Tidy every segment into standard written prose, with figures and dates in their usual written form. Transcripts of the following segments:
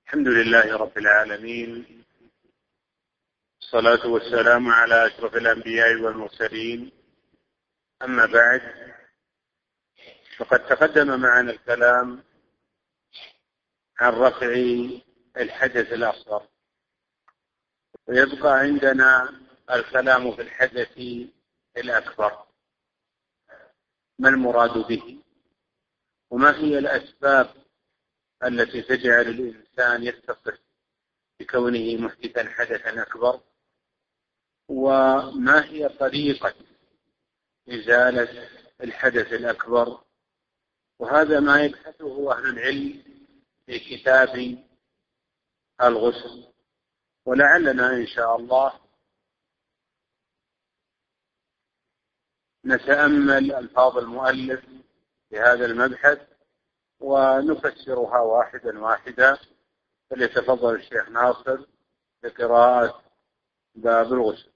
الحمد لله رب العالمين، الصلاة والسلام على أشرف الأنبياء والمرسلين. أما بعد، فقد تقدم معنا الكلام عن رفع الحدث الأصغر، ويبقى عندنا الكلام في الحدث الأكبر، ما المراد به، وما هي الأسباب التي تجعل الإنسان يتصف بكونه محدثا حدثا أكبر، وما هي طريقة إزالة الحدث الأكبر. وهذا ما يبحثه أهل العلم في كتاب الغسل، ولعلنا إن شاء الله نتأمل ألفاظ المؤلف في هذا المبحث ونفسرها واحدا واحدا. فليتفضل الشيخ ناصر بقراءة باب الغسل.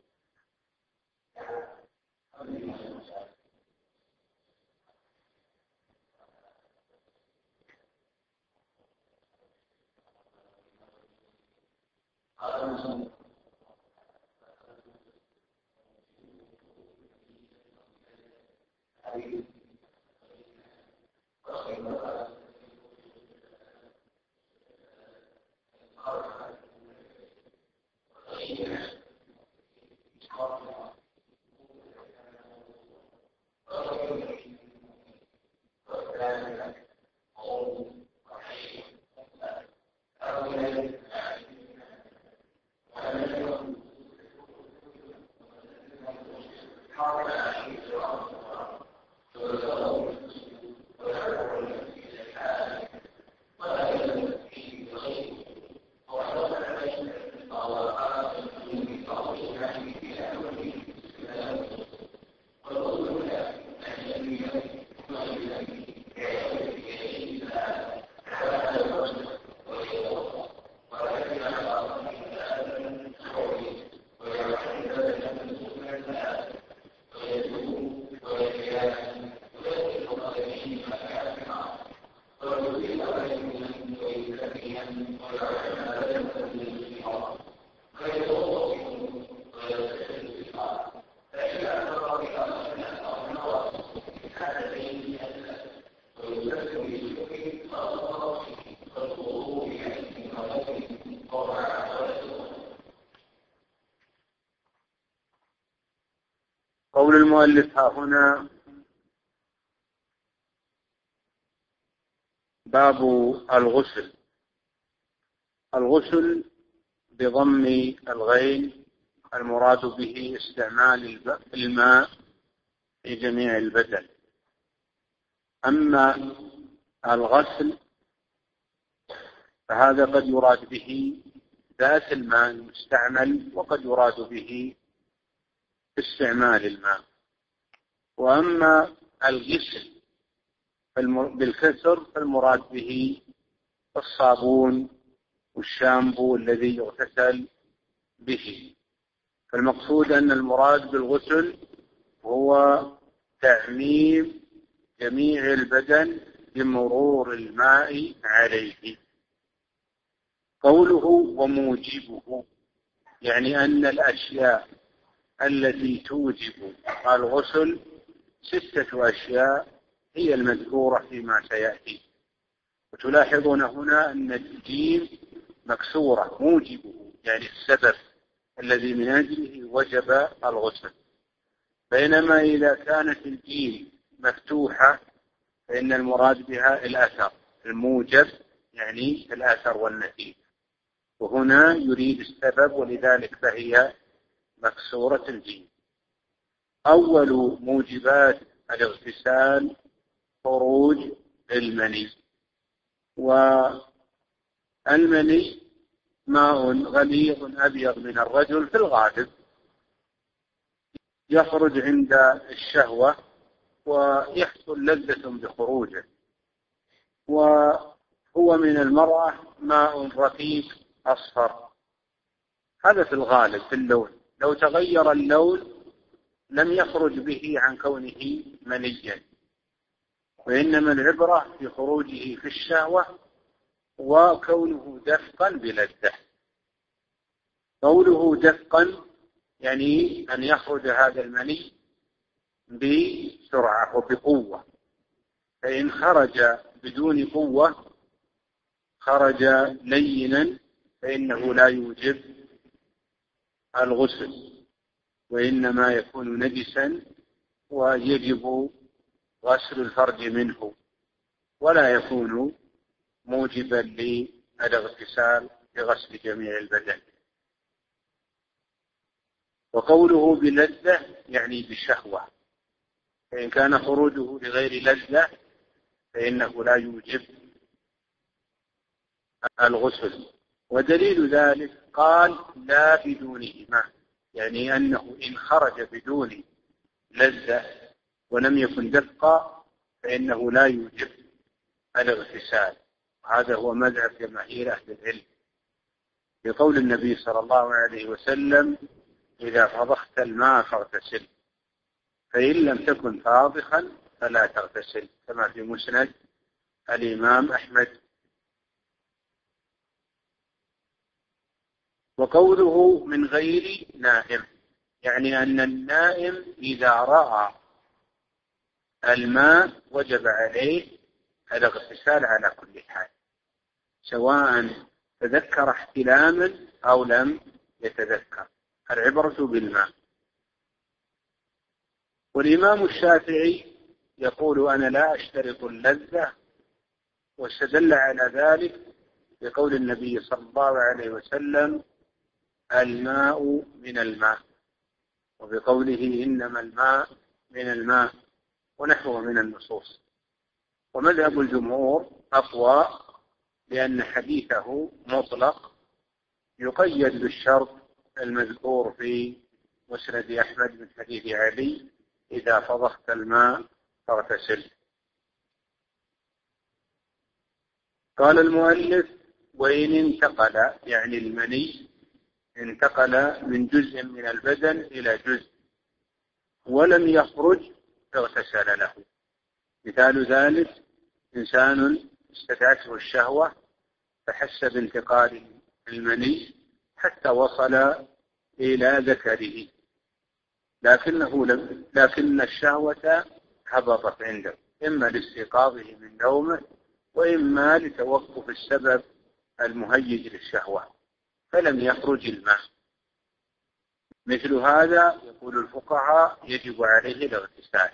قول المؤلف ها هنا: باب الغسل. الغسل بضم الغين، المراد به استعمال الماء في جميع البدن. أما الغسل فهذا قد يراد به ذات الماء المستعمل، وقد يراد به استعمال الماء. وأما الغسل بالكسر فالمراد به الصابون والشامبو الذي يغتسل به. فالمقصود أن المراد بالغسل هو تعميم جميع البدن بمرور الماء عليه. قوله وموجبه، يعني أن الأشياء التي توجب الغسل 6 أشياء هي المذكورة فيما سيأتي. وتلاحظون هنا أن الجيم مكسورة، موجبه يعني السبب الذي من أجله وجب الغسل. بينما إذا كانت الجيم مفتوحة فإن المراد بها الأثر، الموجب يعني الأثر والنتيجة، وهنا يريد السبب، ولذلك فهي مكسورة الجيم. أول موجبات الاغتسال خروج المني، والمني ماء غليظ أبيض من الرجل في الغالب، يخرج عند الشهوة ويحصل لذة بخروجه. وهو من المرأة ماء رقيق أصفر، هذا في الغالب في اللون. لو تغير اللون لم يخرج به عن كونه منيا، وإنما العبرة في خروجه في الشهوة وكونه دفقا بلذة. قوله دفقا يعني أن يخرج هذا المني بسرعة وبقوة، فإن خرج بدون قوة خرج لينا فإنه لا يوجب الغسل، وإنما يكون نجسا ويجب غسل الفرج منه، ولا يكون موجبا للاغتسال بغسل جميع البدن. وقوله بلذة يعني بشهوة، فإن كان خروجه لغير لذة فإنه لا يوجب الغسل. ودليل ذلك قال لا بدونهما، يعني أنه إن خرج بدون لذة ولم يكن دفقا فإنه لا يوجب الاغتسال. هذا هو مذهب جماهير أهل العلم، بقول النبي صلى الله عليه وسلم إذا فضخت الماء فاغتسل، فإن لم تكن فاضخا فلا تغتسل، كما في مسند الإمام أحمد. وقوله من غير نائم يعني أن النائم إذا رأى الماء وجب عليه الاغتسال على كل حال، سواء تذكر احتلاما أو لم يتذكر، العبرة بالماء. والإمام الشافعي يقول أنا لا أشترط اللذة، واستدل على ذلك بقول النبي صلى الله عليه وسلم الماء من الماء، وبقوله إنما الماء من الماء، ونحوه من النصوص. ومذهب الجمهور أقوى لأن حديثه مطلق يقيد بالشرط المذكور في مسند أحمد من حديث علي إذا فضخت الماء فاغتسل. قال المؤلف وإن انتقل يعني المني انتقل من جزء من البدن إلى جزء ولم يخرج اغتسل له. مثال ذلك إنسان استدعته الشهوة فحس بانتقال المني حتى وصل إلى ذكره، لكن الشهوة هبطت عنده، إما لاستيقاظه من نومه وإما لتوقف السبب المهيج للشهوة فلم يخرج الماء. مثل هذا يقول الفقهاء يجب عليه الاغتسال.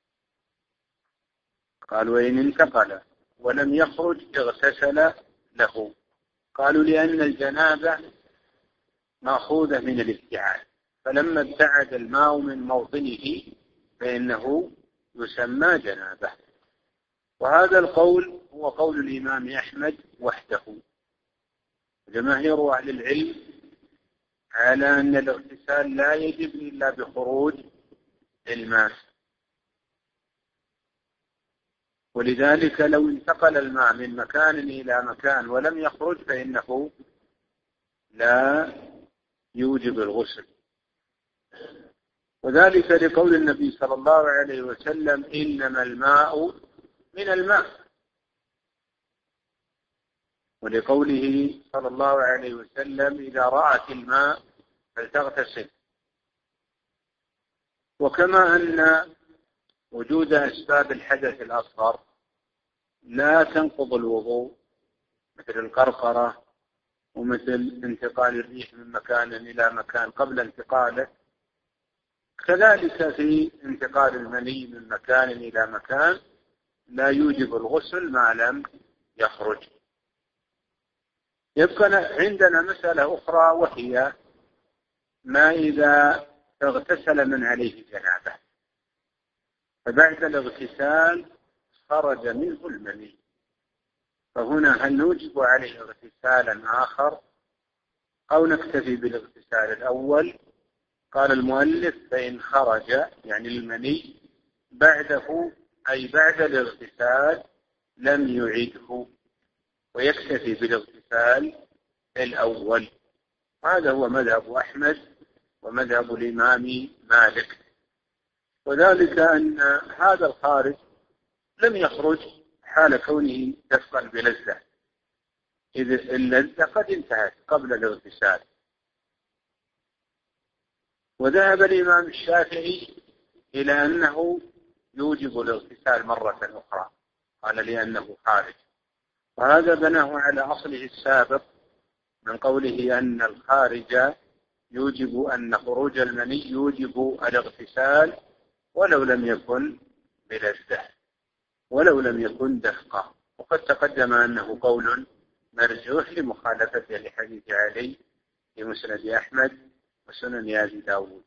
قال وإن انتقل ولم يخرج اغتسل له. قالوا لأن الجنابة مأخوذة من الابتعاد، فلما ابتعد الماء من موطنه فإنه يسمى جنابة. وهذا القول هو قول الإمام أحمد وحده. جماهير أهل العلم على أن الاغتسال لا يجب إلا بخروج الماء، ولذلك لو انتقل الماء من مكان إلى مكان ولم يخرج فإنه لا يوجب الغسل. وذلك لقول النبي صلى الله عليه وسلم إنما الماء من الماء، ولقوله صلى الله عليه وسلم إذا رأت الماء فلتغتسل. وكما أن وجود أسباب الحدث الأصغر لا تنقض الوضوء مثل القرقرة ومثل انتقال الريح من مكان إلى مكان قبل انتقاله، كذلك في انتقال المني من مكان إلى مكان لا يوجب الغسل ما لم يخرج. يبقى عندنا مسألة أخرى وهي ما إذا اغتسل من عليه جنابه فبعد الاغتسال خرج منه المني، فهنا هل نوجب عليه اغتسالا آخر أو نكتفي بالاغتسال الأول؟ قال المؤلف فإن خرج يعني المني بعده أي بعد الاغتسال لم يعيده ويكتفي بالاغتسال الأول. هذا هو مذهب أحمد ومذهب الإمام مالك. وذلك أن هذا الخارج لم يخرج حال كونه دفقا بلذة، إذ اللذة قد انتهت قبل الاغتسال. وذهب الإمام الشافعي إلى أنه يوجب الاغتسال مرة أخرى، قال لأنه خارج، وهذا بناه على أصله السابق من قوله أن الخارج يوجب أن خروج المني يوجب الاغتسال ولو لم يكن بلذة، ولو لم يكن دفقة. وقد تقدم أنه قول مرجوح لمخالفته لحديث علي في مسند أحمد وسنن أبي داود.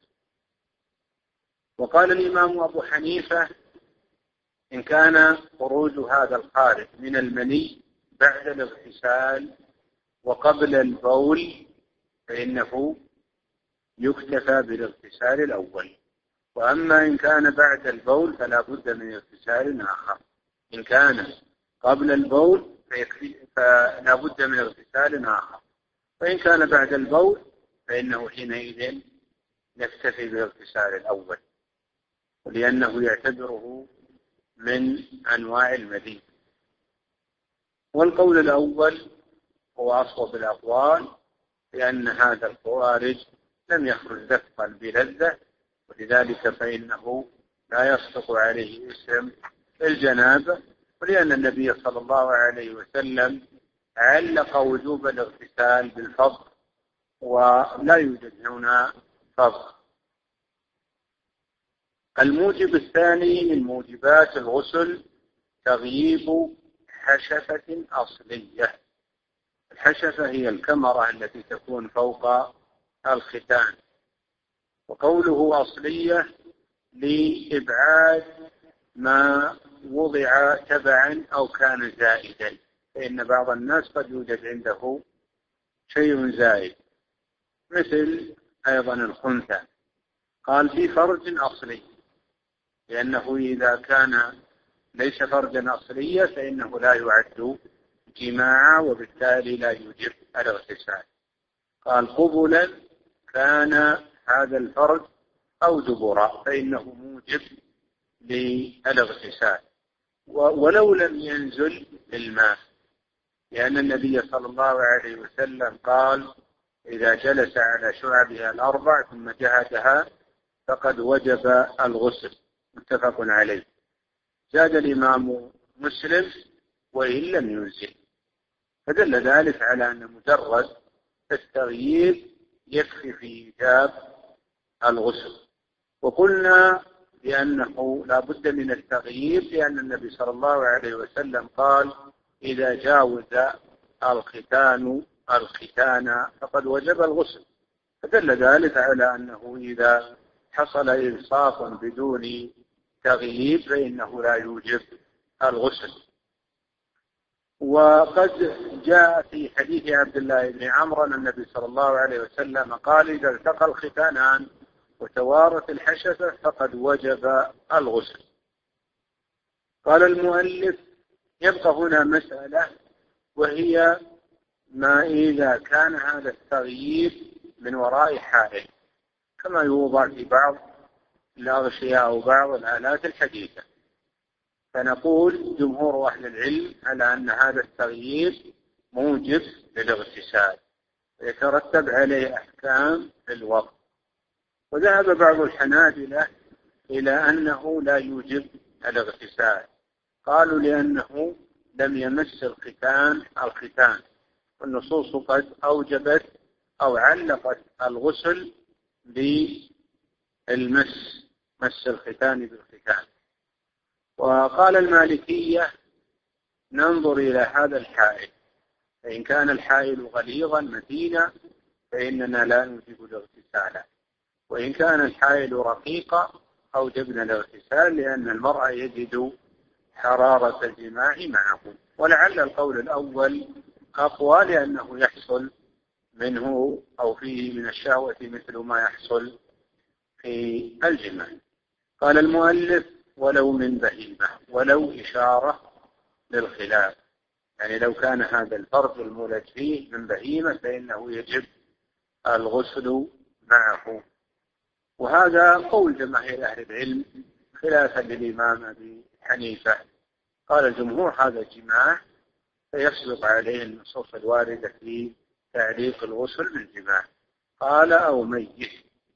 وقال الإمام أبو حنيفة إن كان خروج هذا الخارج من المني بعد الاغتسال وقبل البول فإنه يكتفى بالاغتسال الأول، وأما إن كان بعد البول فلا بد من اغتسال آخر. إن كان قبل البول فلا بد من اغتسال آخر، وإن كان بعد البول فإنه حينئذ نكتفي بالاغتسال الأول، ولأنه يعتبره من أنواع المذي. والقول الأول هو أصوب الأقوال، لأن هذا الخارج لم يخرج دفقا بلذة، ولذلك فإنه لا يصدق عليه اسم الجنابة، ولأن النبي صلى الله عليه وسلم علق وجوب الاغتسال بالفضل، ولا يوجد هنا فضل. الموجب الثاني من موجبات الغسل تغييب حشفة أصلية. الحشفة هي الكمرة التي تكون فوق الختان، وقوله أصلية لإبعاد ما وضع تبعا أو كان زائدا، فإن بعض الناس قد يوجد عنده شيء زائد مثل أيضا الخنثى، قال في فرج أصلي، لأنه إذا كان ليس فرجا أصليا فإنه لا يعد جماعا، وبالتالي لا يوجب الاغتسال. قال قبلا كان هذا الفرج أو دبرا فإنه موجب للاغتسال، ولو لم ينزل الماء، لأن النبي صلى الله عليه وسلم قال إذا جلس على شعبها الأربع ثم جهدها فقد وجب الغسل، متفق عليه. زاد الإمام مسلم وإن لم ينزل، فدل ذلك على أن مجرد التغيير يكفي في إيجاب الغسل. وقلنا بأنه لا بد من التغيير، لأن النبي صلى الله عليه وسلم قال إذا جاوز الختان فقد وجب الغسل، فدل ذلك على أنه إذا حصل إلصاق بدون تغيير فإنه لا يوجب الغسل. وقد جاء في حديث عبد الله بن عمرو أن النبي صلى الله عليه وسلم قال إذا التقى الختانان وتوارت الحشفة فقد وجب الغسل. قال المؤلف يبقى هنا مسألة، وهي ما إذا كان هذا التغيير من وراء حائل كما يوضع في بعض الأغشية أو بعض الآلات الحديثة، فنقول جمهور أهل العلم على أن هذا التغيير موجب للاغتسال ويترتب عليه أحكام الوضع. وذهب بعض الحنابلة إلى أنه لا يوجب الاغتسال، قالوا لأنه لم يمس الختان، والنصوص قد أوجبت أو علقت الغسل بالمس، مس الختان بالختان. وقال المالكية ننظر إلى هذا الحائل، فإن كان الحائل غليظا متينا فإننا لا نوجب الاغتسال، وإن كان الحائل رقيقا أوجبنا الاغتسال، لأن المرء يجد حرارة الجماع معه. ولعل القول الأول أقوى، لأنه يحصل منه أو فيه من الشهوة مثل ما يحصل في الجماع. قال المؤلف ولو من بهيمة، ولو إشارة للخلاف، يعني لو كان هذا الفرد المولد فيه من بهيمة فإنه يجب الغسل معه. وهذا قول جماهير أهل العلم خلافا للإمام أبي حنيفة. قال الجمهور هذا جماع فيسبق عليه النصوص الواردة في تعليق الغسل بالجماع. قال أو ميت.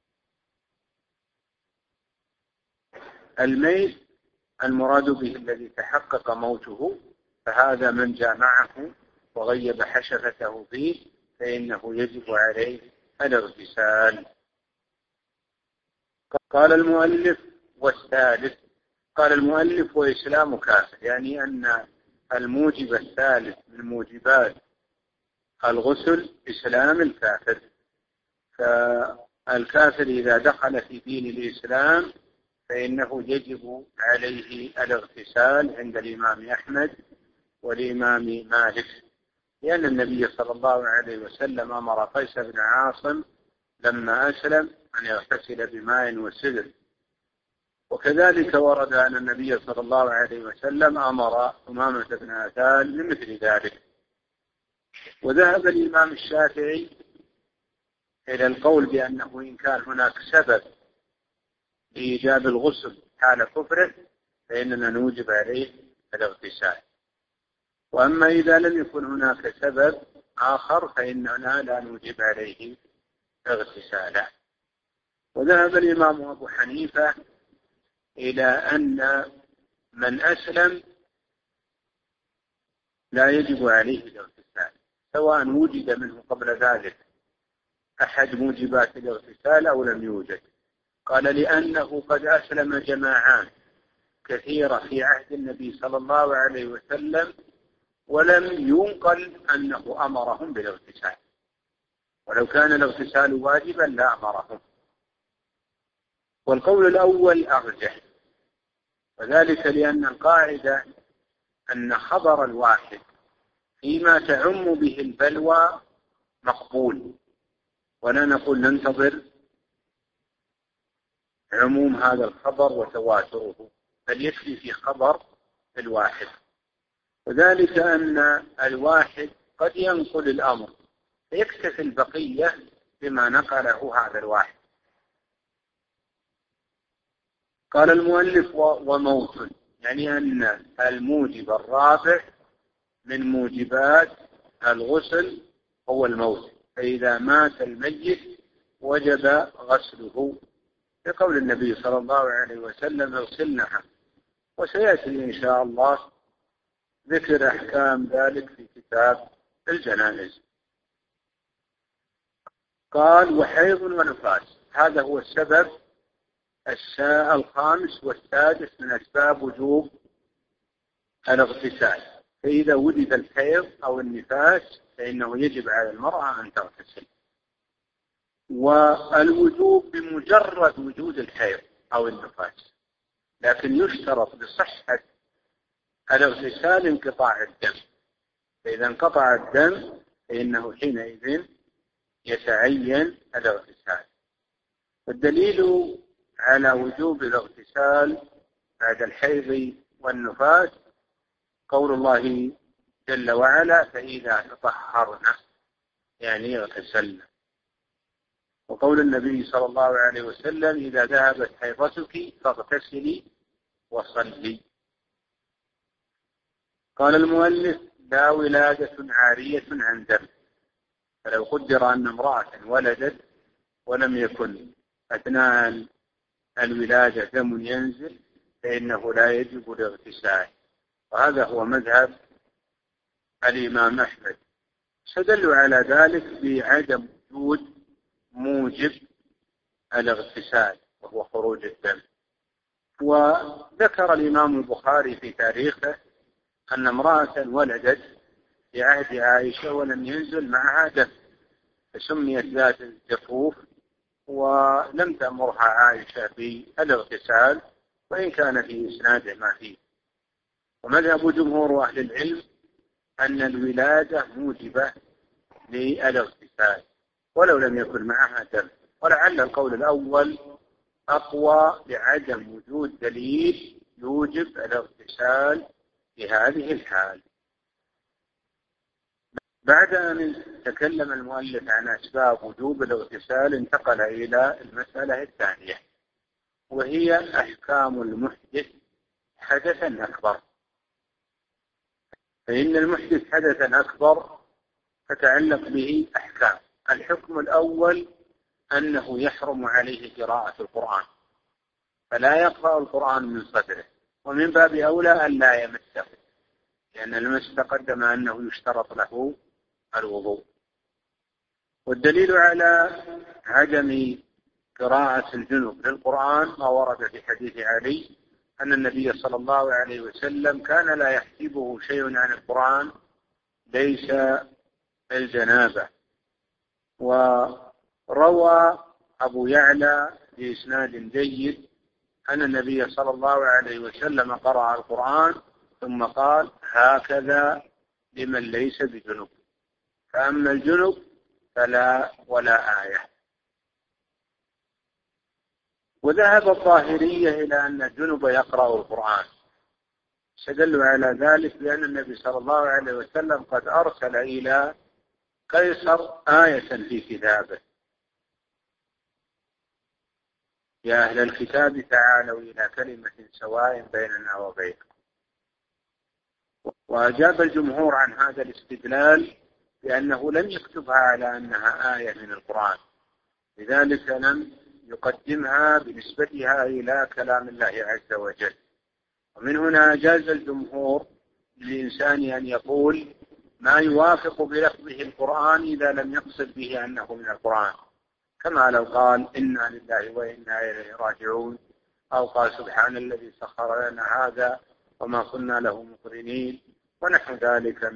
الميت المراد به الذي تحقق موته، فهذا من جامعه وغيب حشفته فيه فإنه يجب عليه الاغتسال. قال المؤلف والثالث. قال المؤلف وإسلام كافر، يعني أن الموجب الثالث من موجبات الغسل إسلام الكافر. فالكافر إذا دخل في دين الإسلام فإنه يجب عليه الاغتسال عند الإمام أحمد والإمام مالك، لأن النبي صلى الله عليه وسلم أمر قيس بن عاصم لما أسلم أن يغتسل بماء وسدر. وكذلك ورد أن النبي صلى الله عليه وسلم أمر أمامة بن عثال بمثل ذلك. وذهب الإمام الشافعي إلى القول بأنه إن كان هناك سبب لإيجاب الغسل حال كفره فإننا نوجب عليه الاغتسال، وأما إذا لم يكن هناك سبب آخر فإننا لا نوجب عليه اغتساله. وذهب الإمام أبو حنيفة إلى أن من أسلم لا يجب عليه الاغتسال سواء وجد منه قبل ذلك أحد موجبات الاغتسال أو لم يوجد. قال لأنه قد أسلم جماعات كثيرة في عهد النبي صلى الله عليه وسلم ولم ينقل أنه أمرهم بالاغتسال، ولو كان الاغتسال واجبا لا أمرهم. والقول الأول أرجح، وذلك لأن القاعدة أن خبر الواحد فيما تعم به البلوى مقبول، ولا نقول ننتظر عموم هذا الخبر وتواتره، بل يكفي في خبر الواحد. وذلك أن الواحد قد ينقل الأمر فيكتفي البقية بما نقله هذا الواحد. قال المؤلف وموت، يعني أن الموجب الرابع من موجبات الغسل هو الموت، فإذا مات الميت وجب غسله، لقول النبي صلى الله عليه وسلم اغسلنها. وسيأتي إن شاء الله ذكر أحكام ذلك في كتاب الجنائز. قال وحيض ونفاس، هذا هو السبب الخامس والسادس من أسباب وجوب الاغتسال. فإذا وجد الحيض أو النفاس فإنه يجب على المرأة أن تغتسل. والوجوب بمجرد وجود الحيض أو النفاس، لكن يشترط لصحة الاغتسال انقطاع الدم، فإذا انقطع الدم فإنه حينئذ يتعين الاغتسال. والدليل على وجوب الاغتسال بعد الحيض والنفاس قول الله جل وعلا فإذا تطهرنا، يعني اغتسلنا. وقول النبي صلى الله عليه وسلم إذا ذهبت حيضتك فاغتسلي وصلي. قال المؤلف لا ولادة عارية عن دم، فلو قدر أن امرأة ولدت ولم يكن أثناء الولادة دم ينزل فإنه لا يجب الاغتسال، وهذا هو مذهب الإمام أحمد. استدلوا على ذلك بعدم وجود موجب الاغتسال وهو خروج الدم. وذكر الإمام البخاري في تاريخه أن امرأة ولدت في عهد عائشة ولم ينزل معها دم، فسميت ذات الجفوف، ولم تأمرها عائشة بالاغتسال وإن كان في إسناده ما فيه. ومذهب جمهور أهل العلم أن الولادة موجبة للاغتسال ولو لم يكن معها دم، ولعل القول الأول أقوى لعدم وجود دليل يوجب الاغتسال في هذه الحال. بعد أن تكلم المؤلف عن أسباب وجوب الاغتسال انتقل إلى المسألة الثانية، وهي أحكام المحدث حدثا أكبر. فإن المحدث حدثا أكبر تتعلق به أحكام. الحكم الأول أنه يحرم عليه قراءة القرآن، فلا يقرأ القرآن من صدره، ومن باب أولى أن لا يمسه، لأن المس تقدم أنه يشترط له الوضوء. والدليل على عدم قراءة الجنب للقرآن ما ورد في حديث علي أن النبي صلى الله عليه وسلم كان لا يحجبه شيء عن القرآن ليس الجنابة. وروى أبو يعلى بإسناد جيد أن النبي صلى الله عليه وسلم قرأ القرآن ثم قال: هكذا لمن ليس بجنب، فأما الجنب فلا ولا آية. وذهب الظاهرية إلى أن الجنب يقرأ القرآن، استدلوا على ذلك بأن النبي صلى الله عليه وسلم قد أرسل إلى قيصر آية في كتابه: يا أهل الكتاب تعالوا إلى كلمة سواء بيننا وبينكم. وأجاب الجمهور عن هذا الاستدلال بأنه لم يكتبها على أنها آية من القرآن، لذلك لم يقدمها بنسبتها إلى كلام الله عز وجل. ومن هنا أجاز الجمهور للإنسان أن يقول ما يوافق بلفظه القرآن إذا لم يقصد به أنه من القرآن، كما لو قال إنا لله وإنا إليه راجعون، أو قال سبحان الذي سخر لنا هذا وما كنا له مقرنين، ونحو ذلك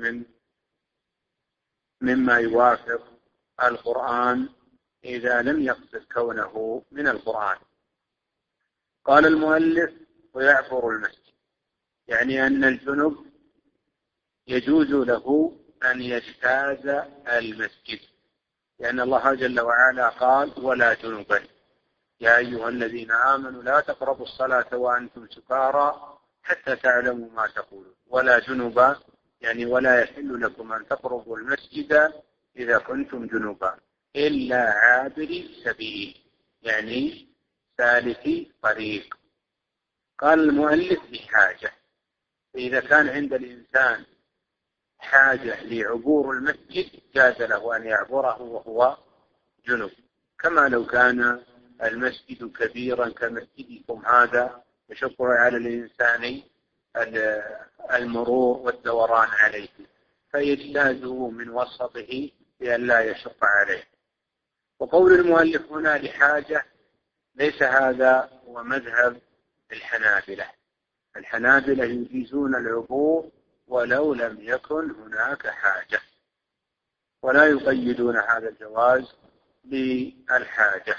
مما يوافق القرآن إذا لم يقصد كونه من القرآن. قال المؤلف: ويعبر المسجد، يعني أن الجنب يجوز له أن يجتاز المسجد، لأن الله جل وعلا قال: ولا جنبا يا أيها الذين آمنوا لا تقربوا الصلاة وأنتم سكارى حتى تعلموا ما تقولون. ولا جنبا يعني ولا يحل لكم أن تقربوا المسجد إذا كنتم جنبا إلا عابري سبيل، يعني سالكي طريق. قال المؤلف: بحاجة، فإذا كان عند الإنسان حاجة لعبور المسجد جاز له أن يعبره وهو جنب، كما لو كان المسجد كبيرا كمسجدكم هذا يشق على الإنسان المرور والدوران عليه، فيجتازه من وسطه لئلا يشق عليه. وقول المؤلف هنا لحاجة ليس هذا هو مذهب الحنابلة. الحنابلة يجيزون العبور ولو لم يكن هناك حاجة، ولا يقيدون هذا الجواز بالحاجة.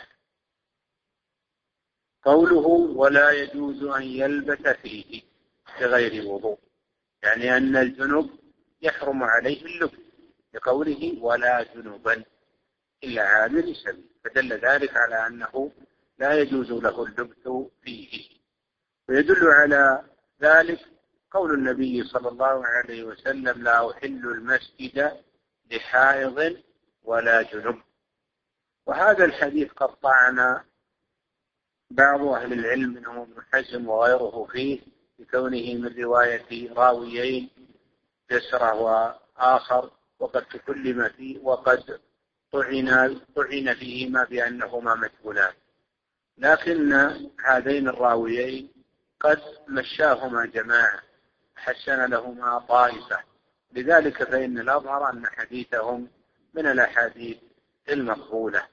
قوله: ولا يجوز أن يلبث فيه بغير وضوء، يعني أن الجنب يحرم عليه اللبث، لقوله: ولا جنبا إلا عابر سبيل، فدل ذلك على أنه لا يجوز له اللبث فيه. ويدل على ذلك قول النبي صلى الله عليه وسلم: لا أحل المسجد لحائض ولا جنب. وهذا الحديث قد طعن بعض أهل العلم منهم ابن حزم وغيره فيه بكونه من رواية راويين جسرة وآخر، وقد تكلم فيه وقد طعن فيهما بأنهما مجهولان، لكن هذين الراويين قد مشاهما جماعة حسن لهما طائفة، لذلك فإن الأظهر أن حديثهم من الأحاديث المقبولة.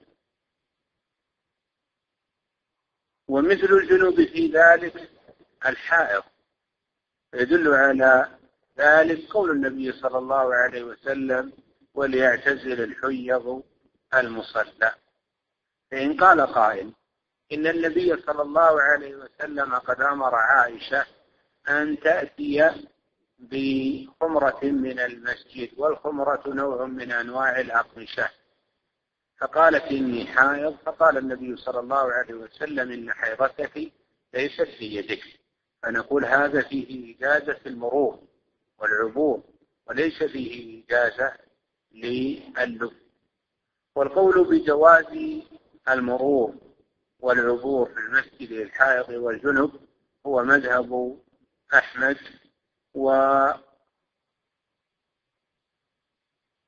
ومثل الجنوب في ذلك الحائض، يدل على ذلك قول النبي صلى الله عليه وسلم: وليعتزل الحيض المصلى. فإن قال قائل: إن النبي صلى الله عليه وسلم قد أمر عائشة أن تأتي بخمرة من المسجد، والخمرة نوع من أنواع الأقمشة، فقالت: إني حائض، فقال النبي صلى الله عليه وسلم: إن حيضتك ليست في يدك. فنقول هذا فيه إجازة المرور والعبور، وليس فيه إجازة لللبس. والقول بجواز المرور والعبور في المسجد للحائض والجنب هو مذهب أحمد،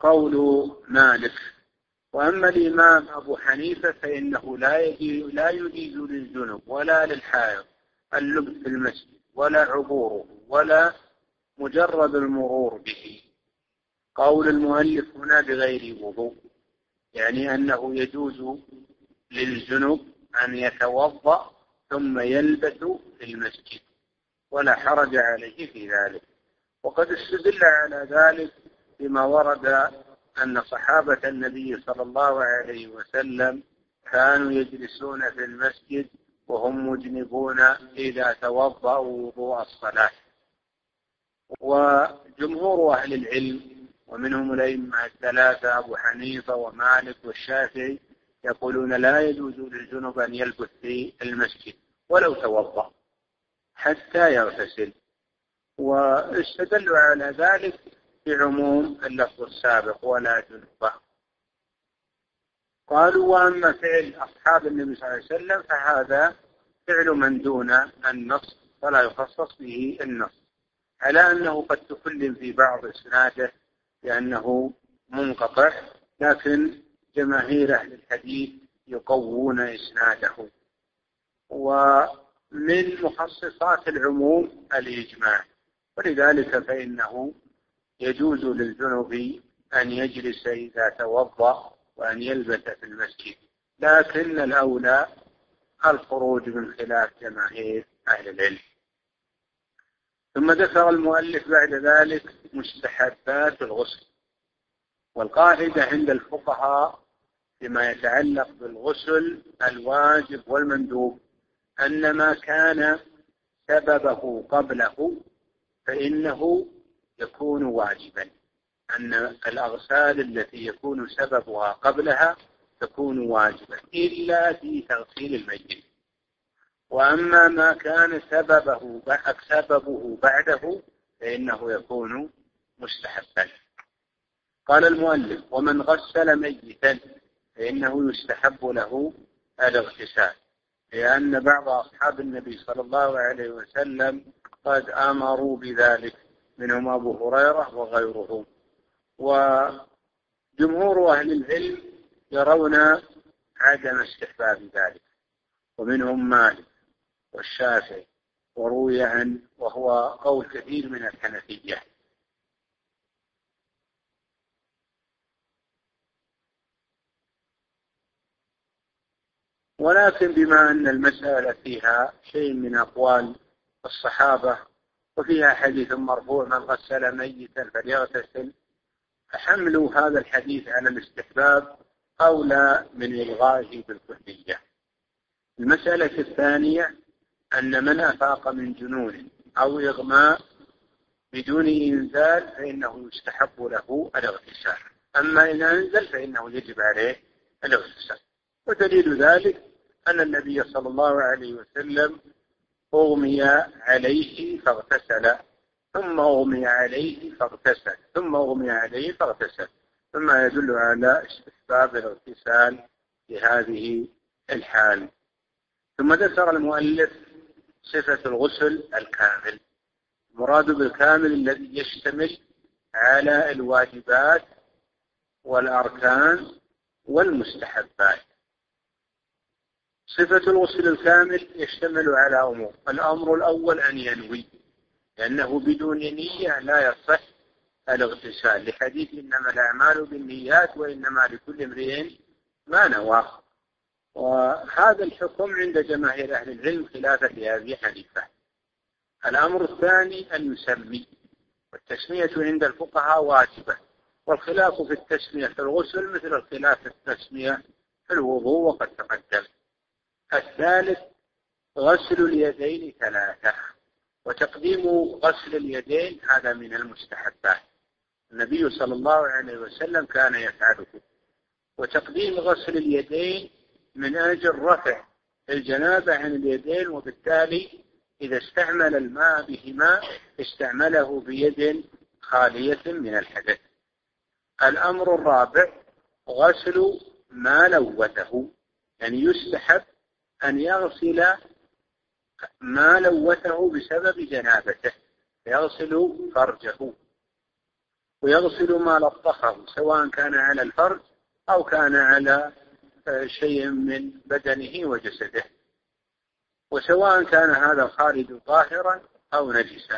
قول مالك. وأما الإمام أبو حنيفة فإنه لا يجيز للجنب ولا للحائض اللبث في المسجد ولا عبوره ولا مجرد المرور به. قول المؤلف هنا بغير وضوء، يعني أنه يجوز للجنب أن يتوضأ ثم يلبث في المسجد ولا حرج عليه في ذلك. وقد استدل على ذلك بما ورد أن صحابة النبي صلى الله عليه وسلم كانوا يجلسون في المسجد وهم مجنبون إذا توضأوا وضوء الصلاة. وجمهور أهل العلم ومنهم الأئمة الثلاثة أبو حنيفة ومالك والشافعي يقولون لا يجوز للجنب أن يلبث في المسجد ولو توضأ حتى يغتسل، واستدلوا على ذلك بعموم اللفظ السابق ولا جنبه. قالوا وأما فعل أصحاب النبي صلى الله عليه وسلم فهذا فعل من دون النص ولا يخصص به النص، على أنه قد تكلم في بعض إسناده لأنه منقطع، لكن جماهير أهل الحديث يقوون إسناده. ومن مخصصات العموم الإجماع، ولذلك فإنه يجوز للجنب أن يجلس إذا توضأ وأن يلبث في المسجد، لكن الأولى الخروج من خلاف جماهير أهل العلم. ثم ذكر المؤلف بعد ذلك مستحبات الغسل. والقاعدة عند الفقهاء فيما يتعلق بالغسل الواجب والمندوب أن ما كان سببه قبله فإنه يكون واجبا، أن الأغسال التي يكون سببها قبلها تكون واجبا إلا في تغسيل الميت. وأما ما كان سببه بعده فإنه يكون مستحبا. قال المؤلف ومن غسل ميتا فإنه يستحب له الاغتسال، لأن بعض أصحاب النبي صلى الله عليه وسلم قد أمروا بذلك، منهم أبو هريرة وغيرهم. وجمهور أهل العلم يرون عدم استحباب ذلك، ومنهم مالك والشافعي وروي عنه، وهو قول كثير من الحنفية. ولكن بما أن المسألة فيها شيء من أقوال الصحابة وفيها حديث مرفوع من غسل ميتا فليغتسل، فحملوا هذا الحديث على الاستحباب أولى من إلغائه بالكلية. المسألة الثانية أن من أفاق من جنون أو إغماء بدون إنزال فإنه يستحب له الاغتسال، أما إن أنزل فإنه يجب عليه الاغتسال. ودليل ذلك أن النبي صلى الله عليه وسلم أغمي عليه فاغتسل، ثم أغمي عليه فاغتسل، ثم أغمي عليه فاغتسل، مما يدل على استحباب الاغتسال في هذه الحال. ثم ذكر المؤلف صفة الغسل الكامل. المراد بالكامل الذي يشتمل على الواجبات والأركان والمستحبات. صفة الغسل الكامل يشتمل على أمور. الأمر الأول أن ينوي، لأنه بدون نية لا يصح الاغتسال، لحديث إنما الأعمال بالنيات وإنما لكل امرئ ما نوى. وهذا الحكم عند جماهير أهل العلم خلافا لأبي حنيفة. الأمر الثاني أن يسمي، والتسمية عند الفقهاء واجبة، والخلاف في التسمية في الغسل مثل الخلاف في التسمية في الوضوء وقد تقدم. الثالث غسل اليدين 3، وتقديم غسل اليدين هذا من المستحبات، النبي صلى الله عليه وسلم كان يفعله. وتقديم غسل اليدين من أجل رفع الجنابة عن اليدين، وبالتالي إذا استعمل الماء بهما استعمله بيد خالية من الحدث. الأمر الرابع غسل ما لوثه، يعني يستحب أن يغسل ما لوثه بسبب جنابته، يغسل فرجه. ويغسل ما لطخه سواء كان على الفرج أو كان على شيء من بدنه وجسده، وسواء كان هذا الخارج طاهرا أو نجسا.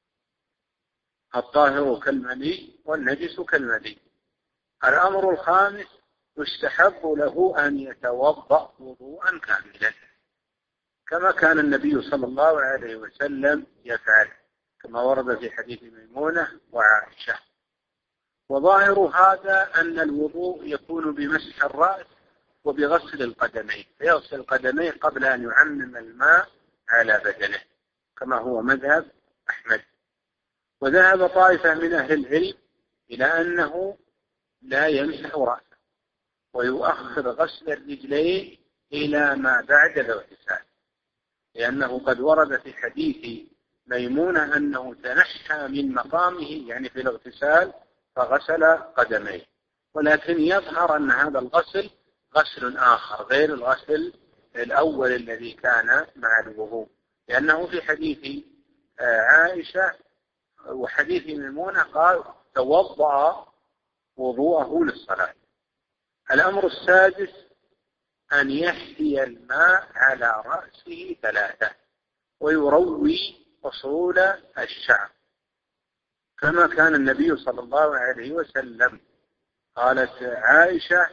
الطاهر كالمني والنجس كالمني. الأمر الخامس: يستحب له أن يتوضأ وضوءا كاملا كما كان النبي صلى الله عليه وسلم يفعل، كما ورد في حديث ميمونة وعائشة. وظاهر هذا أن الوضوء يكون بمسح الرأس وبغسل القدمين، فيغسل القدمين قبل أن يعمم الماء على بدنه كما هو مذهب أحمد. وذهب طائفة من أهل العلم إلى أنه لا يمسح رأسه ويؤخر غسل الرجلين إلى ما بعد الاغتسال، لأنه قد ورد في حديث ميمونة أنه تنحى من مقامه يعني في الاغتسال فغسل قدميه. ولكن يظهر أن هذا الغسل غسل آخر غير الغسل الأول الذي كان مع الوضوء، لأنه في حديث عائشة وحديث ميمونة قال توضأ وضوءه للصلاة. الأمر السادس: أن يحثي الماء على رأسه 3 ويروي أصول الشعر كما كان النبي صلى الله عليه وسلم. قالت عائشة: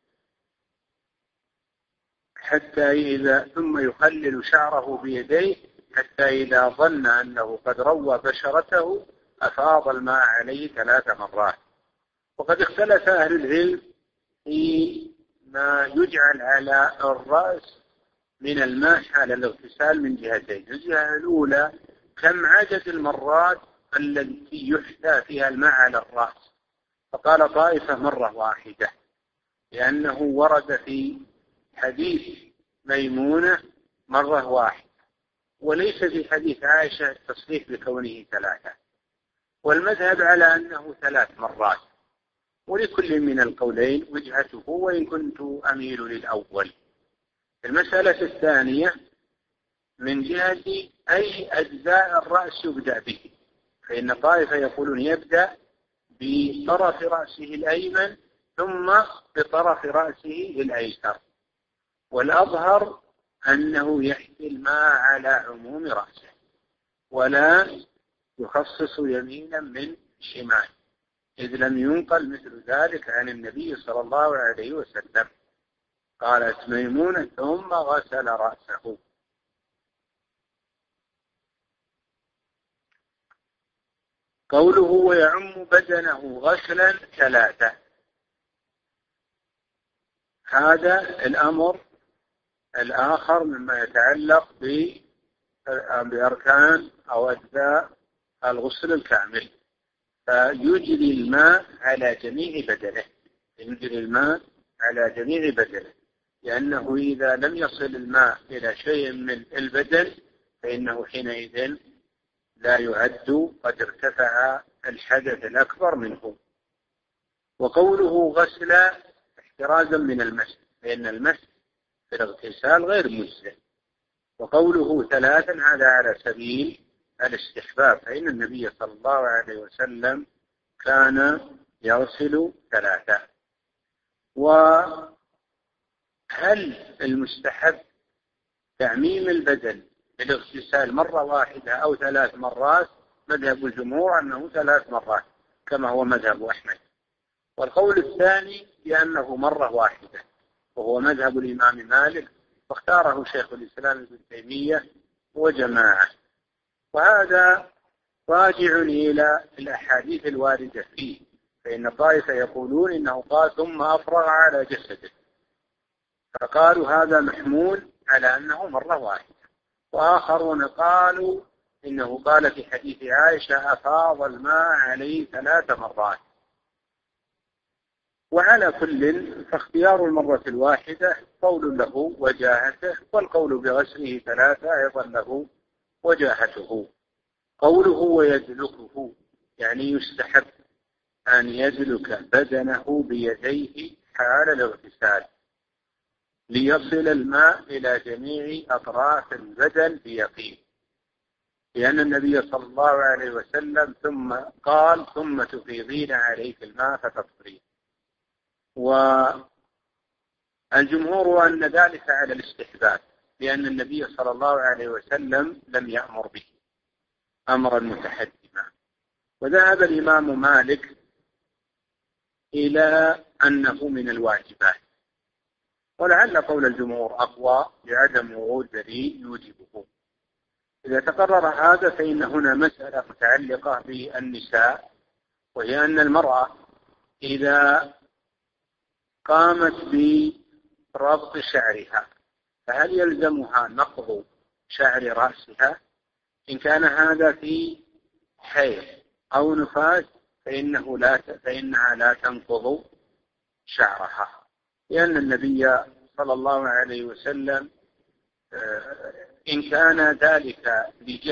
حتى إذا ثم يخلل شعره بيديه حتى إذا ظن أنه قد روى بشرته أفاض الماء عليه 3 مرات. وقد اختلف أهل العلم في ما يجعل على الرأس من الماء على الاغتسال من جهتين. الجهة الأولى: كم عدد المرات التي يحثى فيها الماء على الرأس؟ فقال طائفة: مرة واحدة، لأنه ورد في حديث ميمونة مرة واحدة، وليس في حديث عائشة التصريح بكونه 3. والمذهب على أنه 3 مرات، ولكل من القولين وجهته، وإن كنت أميل للأول. المسألة الثانية: من جهة أي أجزاء الرأس يبدأ به، فإن طائفة يقولون يبدأ بطرف رأسه الأيمن ثم بطرف رأسه الأيسر، والأظهر أنه يحثي الماء على عموم رأسه ولا يخصص يمينا من شمال، إذ لم ينقل مثل ذلك عن النبي صلى الله عليه وسلم. قالت ميمونة: ثم غسل رأسه. قوله: ويعم بدنه غسلا 3، هذا الأمر الآخر مما يتعلق بأركان أو أجزاء الغسل الكامل، فيجري الماء على جميع بدنه، يجري الماء على جميع بدنه، لأنه إذا لم يصل الماء إلى شيء من البدن فإنه حينئذ لا يعد قد ارتفع الحدث الأكبر منه. وقوله غسل احترازا من المس، لأن المس في الاغتسال غير مجزئ. وقوله 3 هذا على سبيل الاستحباب، فإن النبي صلى الله عليه وسلم كان يغسل 3. وهل المستحب تعميم البدن بالاغتسال مرة واحدة أو 3 مرات؟ مذهب الجمهور أنه 3 مرات كما هو مذهب أحمد. والقول الثاني بأنه مرة واحدة، وهو مذهب الإمام مالك، واختاره شيخ الإسلام ابن تيمية وجماعة. وهذا راجع إلى الأحاديث الواردة فيه، فإن طائفة يقولون إنه قال ثم أفرغ على جسده، فقالوا هذا محمول على أنه مرة واحدة. وآخرون قالوا إنه قال في حديث عائشة أفاض الماء عليه 3 مرات. وعلى كل فاختيار المرة الواحدة قول له وجاهته، والقول بغسله 3 أيضا له وجاهته. قوله ويدلكه يعني يستحب أن يدلك بدنه بيديه حال الاغتسال ليصل الماء إلى جميع أطراف البدن بيقين. لأن النبي صلى الله عليه وسلم ثم قال ثم تفيضين عليه الماء فتطهرين. والجمهور أن ذلك على الاستحباب، لأن النبي صلى الله عليه وسلم لم يأمر به أمرا متحتما. وذهب الإمام مالك إلى أنه من الواجبات، ولعل قول الجمهور أقوى لعدم ورود دليل يوجبه. إذا تقرر هذا فإن هنا مسألة متعلقة بالنساء، وهي أن المرأة إذا قامت بربط شعرها فهل يلزمها نقض شعر رأسها؟ إن كان هذا في حيض أو نفاس فإنها لا تنقض شعرها، لأن النبي صلى الله عليه وسلم إن كان ذلك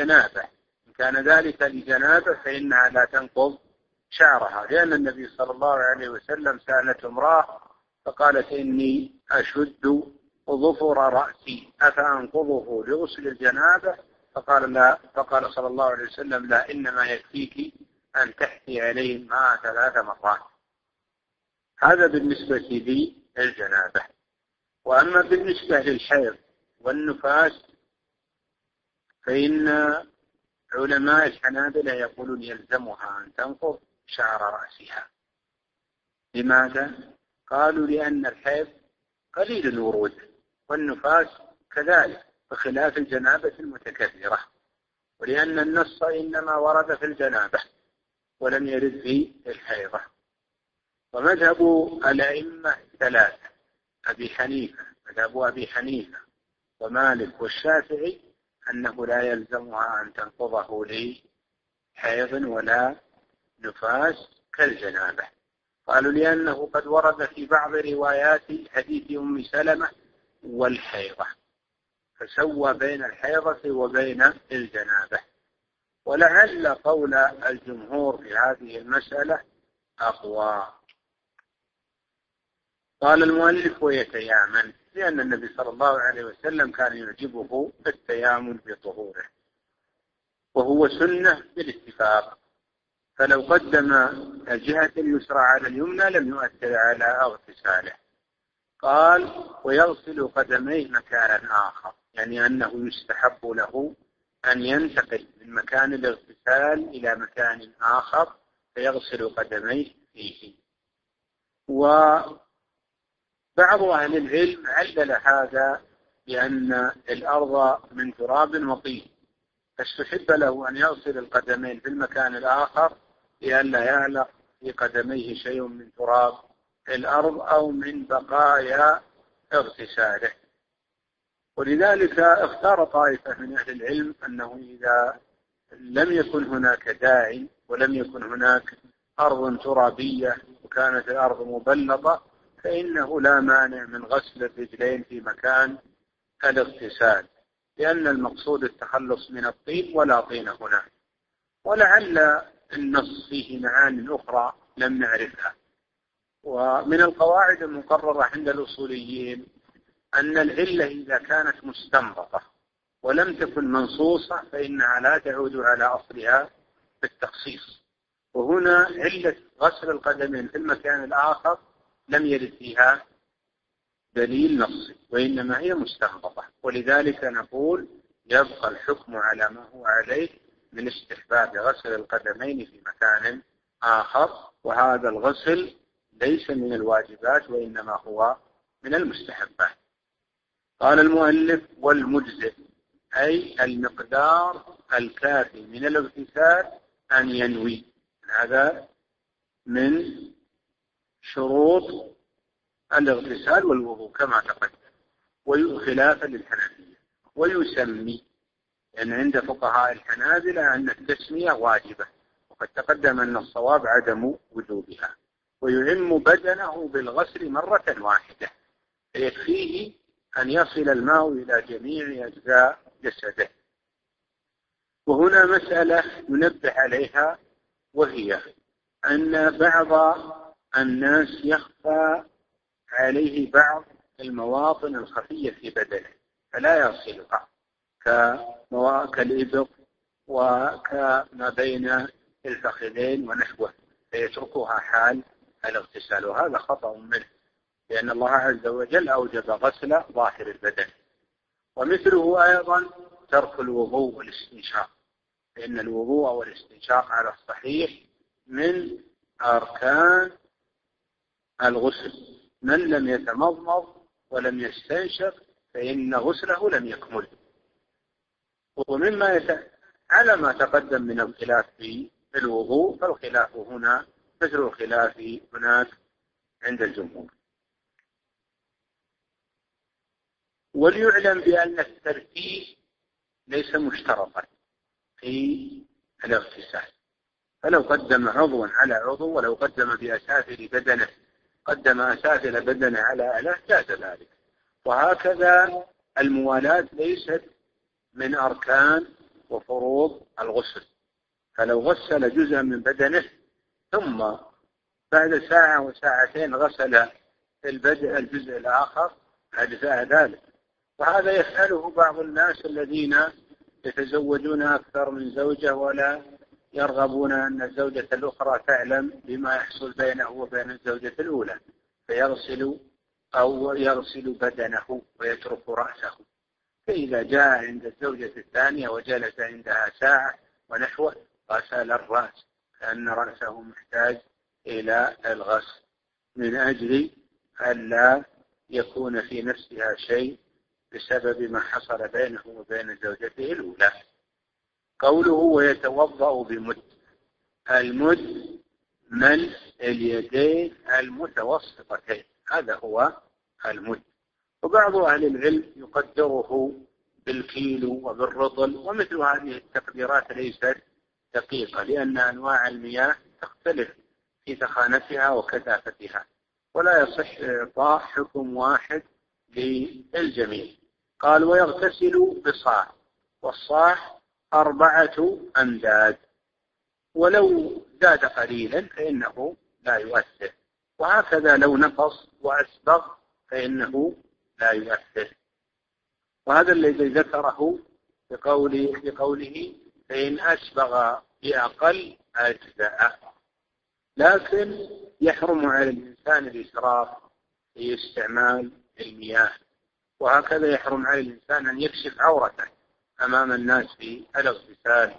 لجنابة فإنها لا تنقض شعرها، لأن النبي صلى الله عليه وسلم سألته امرأة فقالت إني أشد ظفر رأسي أفأنقضه لغسل الجنابة؟ فقال لا، فقال صلى الله عليه وسلم لا، إنما يكفيك أن تحثي عليه الماء 3 مرات. هذا بالنسبة للجنابة. وأما بالنسبة للحيض والنفاس فإن علماء الحنابلة يقولون يلزمها أن تنقض شعر رأسها. لماذا؟ قالوا لأن الحيض قليل الورود والنفاس كذلك بخلاف الجنابة المتكررة، ولأن النص إنما ورد في الجنابة ولم يرد في الحيضة. ومذهب الأئمة 3 مذهب أبي حنيفة ومالك والشافعي أنه لا يلزمها أن تنقضه لحيض ولا نفاس كالجنابة. قالوا لأنه قد ورد في بعض روايات حديث أم سلمة والحيضة، فسوى بين الحيضة وبين الجنابة. ولعل قول الجمهور في هذه المسألة أقوى. قال المؤلف ويتيامن، لأن النبي صلى الله عليه وسلم كان يعجبه التيامن بطهوره، وهو سنة بالاتفاق، فلو قدم الجهة اليسرى على اليمنى لم يؤثر على اغتساله. قال ويغسل قدميه مكانا آخر، يعني أنه يستحب له أن ينتقل من مكان الاغتسال إلى مكان آخر فيغسل قدميه فيه. وبعض أهل العلم علل هذا بأن الأرض من تراب وطين، فاستحب له أن يغسل القدمين في المكان الآخر لئلا يعلق في قدميه شيء من تراب الأرض أو من بقايا اغتساله. ولذلك اختار طائفة من أهل العلم أنه إذا لم يكن هناك داع ولم يكن هناك أرض ترابية وكانت الأرض مبلطة فإنه لا مانع من غسل الرجلين في مكان الاغتسال، لأن المقصود التخلص من الطين ولا طين هناك. ولعل النص فيه معاني أخرى لم نعرفها. ومن القواعد المقررة عند الأصوليين أن العلة إذا كانت مستنبطة ولم تكن منصوصة فإنها لا تعود على أصلها بالتخصيص. وهنا علة غسل القدمين في المكان الآخر لم يرد فيها دليل نصي، وإنما هي مستنبطة، ولذلك نقول يبقى الحكم على ما هو عليه من استحباب غسل القدمين في مكان آخر، وهذا الغسل ليس من الواجبات وإنما هو من المستحبات. قال المؤلف والمجزئ أي المقدار الكافي من الاغتسال أن ينوي، هذا من شروط الاغتسال والوضوء كما تقدم، وخلافا للحنابلة. ويسمي، لأن عند فقهاء الحنابلة أن التسمية واجبة، وقد تقدم أن الصواب عدم وجوبها. ويعم بدنه بالغسل مرة واحدة، فيكفيه أن يصل الماء إلى جميع أجزاء جسده. وهنا مسألة ينبه عليها، وهي أن بعض الناس يخفى عليه بعض المواطن الخفية في بدنه فلا يصلها، كالإبط وكما بين الفخذين ونحوه، فيتركها حال الاغتسال، وهذا خطأ منه، لأن الله عز وجل أوجب غسل ظاهر البدن. ومثله أيضا ترك الوضوء والاستنشاق، لأن الوضوء والاستنشاق على الصحيح من أركان الغسل، من لم يتمضمض ولم يستنشق فإن غسله لم يكمل. ومما على ما تقدم من الخلاف في الوضوء، فالخلاف هنا مثل الخلاف هناك عند الجمهور. وليعلم بأن الترتيب ليس مشترطا في الاغتسال، فلو قدم عضوا على عضو، ولو قدم بأسافل بدنه قدم أسافل بدنه على أله جاز ذلك. وهكذا الموالاة ليست من أركان وفروض الغسل، فلو غسل جزءا من بدنه ثم بعد ساعة وساعتين غسل الجزء الآخر أجزاء ذلك. وهذا يفعله بعض الناس الذين يتزوجون أكثر من زوجة ولا يرغبون أن الزوجة الأخرى تعلم بما يحصل بينه وبين الزوجة الأولى، يغسل بدنه ويترك رأسه. فإذا جاء عند الزوجة الثانية وجلس عندها ساعة ونحوه غسل الرأس، لأن رأسه محتاج إلى الغسل من أجل ألا يكون في نفسها شيء بسبب ما حصل بينه وبين زوجته الأولى. قوله ويتوضأ بمد، المد من اليدين المتوسطتين، هذا هو المد. وبعض أهل العلم يقدره بالكيلو وبالرطل، ومثل هذه التقديرات ليست دقيقة، لأن أنواع المياه تختلف في تخانتها وكثافتها، ولا يصح إعطاء حكم واحد للجميع. قال ويغتسل بصاع، والصاع 4 أمداد، ولو زاد قليلا فإنه لا يؤثر، وهكذا لو نقص وأسبغ فإنه لا يؤثر. وهذا الذي ذكره بقوله فإن أسبغ بأقل أجزاء. لكن يحرم على الإنسان الإسراف في استعمال المياه، وهكذا يحرم على الإنسان أن يكشف عورته أمام الناس في الاغتسال.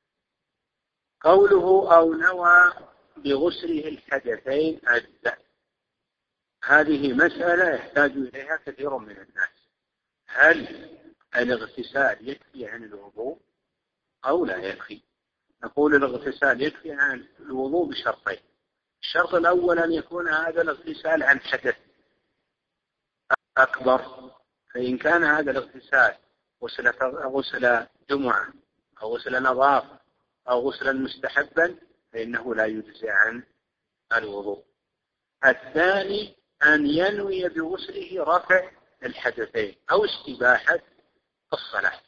قوله أو نوى بغسله الحدثين أجزاء، هذه مسألة يحتاج إليها كثير من الناس. هل الاغتسال يكفي عن الوضوء أو لا يكفي؟ نقول الاغتسال يكفي عن الوضوء بشرطين. الشرط الأول أن يكون هذا الاغتسال عن حدث أكبر، فإن كان هذا الاغتسال غسل جمعة أو غسل نظافة أو غسلا مستحبا فإنه لا يجزي عن الوضوء. الثاني أن ينوي بغسله رفع الحدثين أو استباحة الصلاة.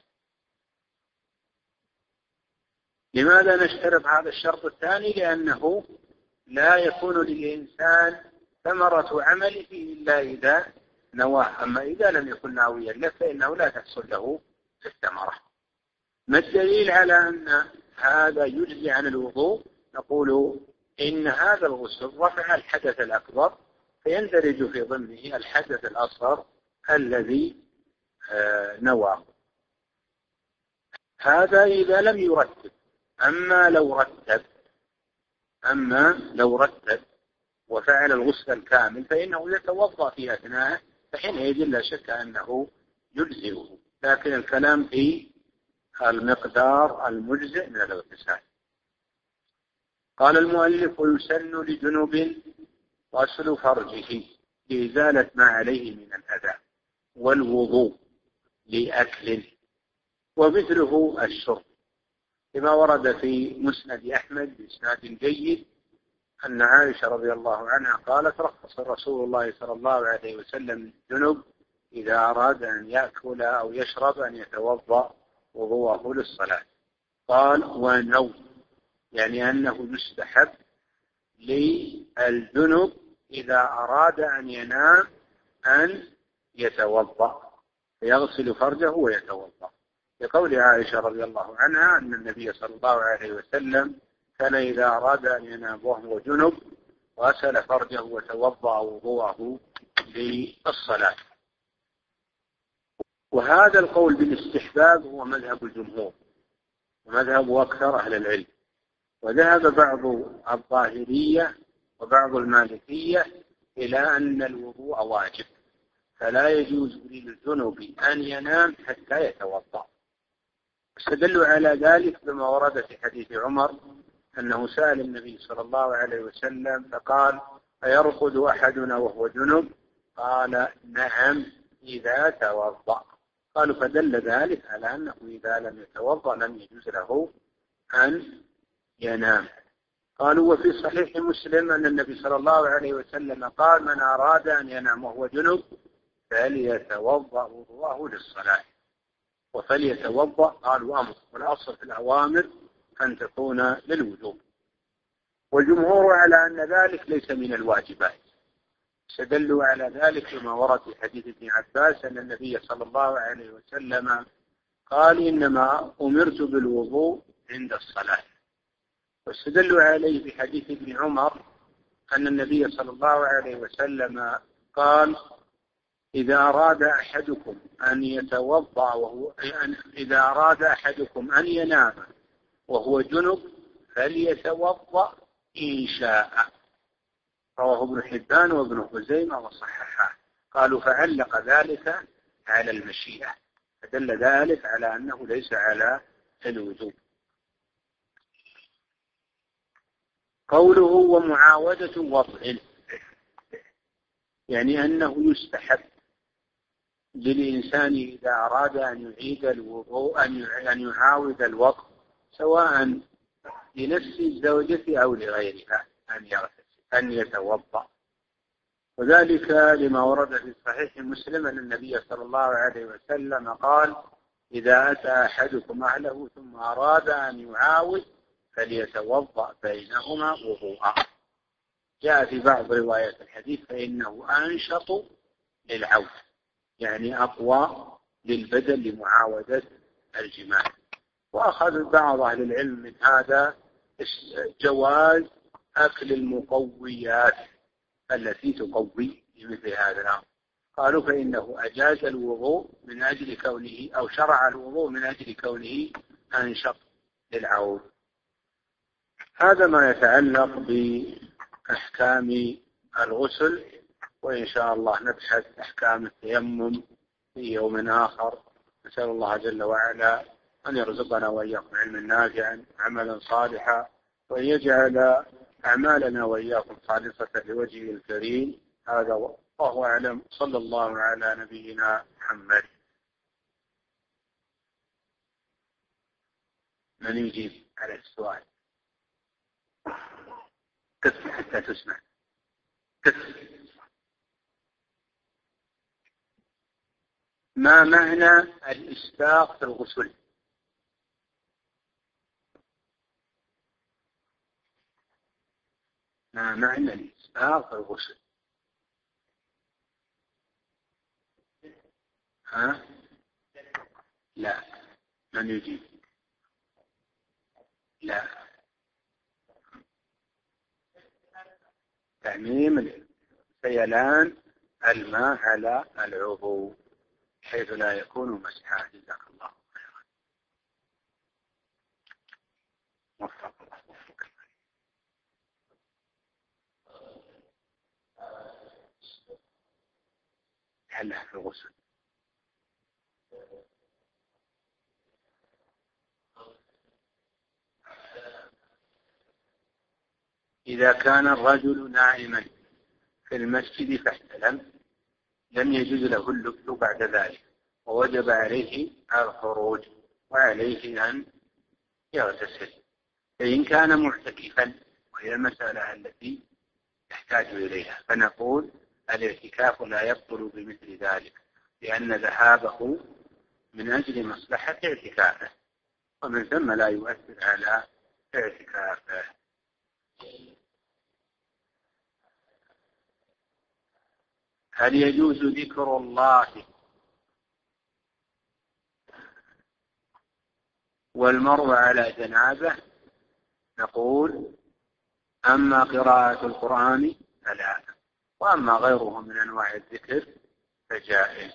لماذا نشترط هذا الشرط الثاني؟ لأنه لا يكون للإنسان ثمرة عمله إلا إذا نواه، أما إذا لم يكن ناويا له فإنه لا تحصل له الثمرة. ما الدليل على أن هذا يجزي عن الوضوء؟ نقول إن هذا الغسل رفع الحدث الأكبر، فيندرج في ضمنه الحدث الأصغر الذي نواه. هذا إذا لم يرتب. أما لو رتب وفعل الغسل الكامل فإنه يتوضأ في أثناءه، فحينئذ لا شك أنه يجزئه. لكن الكلام في المقدار المجزئ من الاغتسال. قال المؤلف ويسن لجنوب غسل فرجه لإزالة ما عليه من الأذى، والوضوء لأكل، ومثله الشرب، كما ورد في مسند أحمد بإسناد جيد أن عائشة رضي الله عنها قالت رخص رسول الله صلى الله عليه وسلم الجنب إذا أراد أن يأكل أو يشرب أن يتوضأ وضوءه للصلاة. قال ونوم، يعني أنه يستحب للجنب إذا أراد أن ينام أن يتوضأ، فيغسل فرجه ويتوضأ. لقول عائشة رضي الله عنها أن النبي صلى الله عليه وسلم كان إذا أراد أن ينام وهو جنب غسل فرجه وتوضأ وضوءه للصلاة. وهذا القول بالاستحباب هو مذهب الجمهور ومذهب أكثر أهل العلم. وذهب بعض الظاهرية وبعض المالكية إلى أن الوضوء واجب، فلا يجوز للجنب أن ينام حتى يتوضأ. استدلوا على ذلك بما ورد في حديث عمر أنه سأل النبي صلى الله عليه وسلم فقال: أيرقد أحدنا وهو جنب؟ قال: نعم إذا توضأ. قالوا: فدل ذلك على أنه إذا لم يتوضأ لم يجوز له أن ينام. قالوا: وفي صحيح مسلم أن النبي صلى الله عليه وسلم قال: من أراد أن ينام وهو جنب فليتوضأ وضوءه للصلاة. وفليتوضأ قالوا أمر، والأصل في الأوامر أن تكون للوجوب. والجمهور على أن ذلك ليس من الواجبات، استدلوا على ذلك بما ورد في حديث ابن عباس أن النبي صلى الله عليه وسلم قال: إنما أمرت بالوضوء عند الصلاة. واستدلوا عليه في حديث ابن عمر أن النبي صلى الله عليه وسلم قال: إذا أراد أحدكم أن يتوضأ إذا أراد أحدكم أن ينام وهو جنب فليتوضأ إن شاء. رواه ابن حبان وابن خزيمة وصححه. قالوا: فعلق ذلك على المشيئة، فدل ذلك على أنه ليس على الوجوب. قوله: ومعاودة وضع، يعني أنه يستحب للإنسان إذا أراد أن يعيد الوضوء أن يعاود الوضع، سواء لنفس الزوجة أو لغيرها، أن يتوضأ. وذلك لما ورد في صحيح مسلم أن النبي صلى الله عليه وسلم قال: إذا أتى أحدكم أهله ثم أراد أن يعاود فليتوضأ بينهما وضوءا. جاء في بعض روايات الحديث: فإنه أنشط للعود، يعني أقوى للبدن لمعاودة الجماع. وأخذ بعض أهل العلم من هذا جواز أكل المقويات التي تقوي مثل هذا الأمر. قالوا: فإنه أجاز الوضوء من أجل كونه، أو شرع الوضوء من أجل كونه أنشط للعود. هذا ما يتعلق بأحكام الغسل، وإن شاء الله نبحث أحكام التيمم في يوم آخر. نسأل الله جل وعلا أن يرزقنا وإياكم علما نافعا عملا صالحا، وأن يجعل أعمالنا وإياكم خالصة لوجهه الكريم. هذا والله أعلم. صلى الله على نبينا محمد. من يجيب على السؤال؟ كف حتى تسمع. كف. ما معنى الإسباغ في الغسل؟ ما معنى الإسباغ في الغسل؟ ها؟ لا. من يجيب؟ لا. تعميم سيلان الماء على العضو حيث لا يكون مسحا. جزاك الله خيرا. وفق الله. حلها في الغسل. إذا كان الرجل نائما في المسجد فاحتلم لم يجوز له اللبث بعد ذلك، ووجب عليه الخروج وعليه أن يغتسل. فإن كان معتكفا، وهي المسألة التي تحتاج إليها، فنقول الاعتكاف لا يبطل بمثل ذلك، لأن ذهابه من أجل مصلحة اعتكافه، ومن ثم لا يؤثر على اعتكافه. هل يجوز ذكر الله والمرء على جنابه نقول أما قراءة القرآن فلا، وأما غيره من أنواع الذكر فجائز.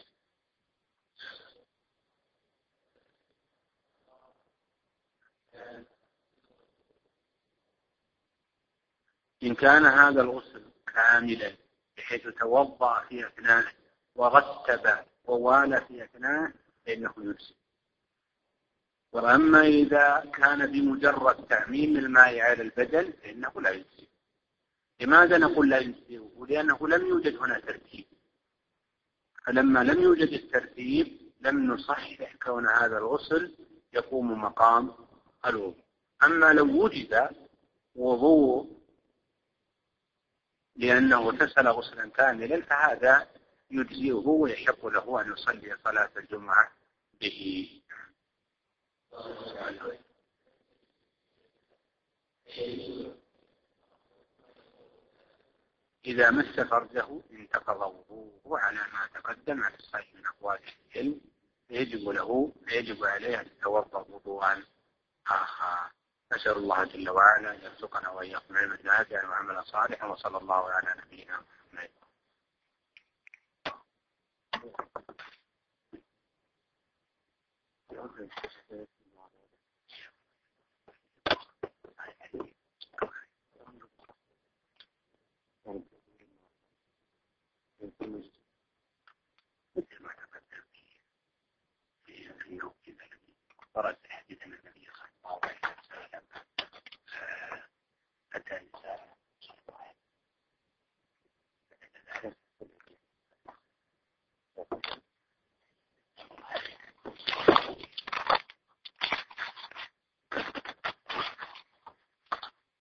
إن كان هذا الغسل كاملا بحيث توضأ في أثناءه ورتب ووالى في أثناءه فإنه يجزي. وأما إذا كان بمجرد تعميم الماء على البدن فإنه لا يجزي. لماذا نقول لا يجزي؟ ولأنه لم يوجد هنا ترتيب، فلما لم يوجد الترتيب لم نصحح كون هذا الغسل يقوم مقام الوضوء. أما لو وجد وضوء لأنه اغتسل غسلا كاملا فهذا يجزئه ويحق له أن يصلي صلاة الجمعة به. إذا مس فرجه انتقض وضوءه على ما تقدم على الصحيح من أقوال العلم، يجب عليه أن يتوضأ وضوءا آخر. أسأل الله جل وعلا أن يرزقنا وإياكم علما نافعا وعملا صالحا، وصلى الله على نبينا محمد. مثل ما تقدم في اليوم كذا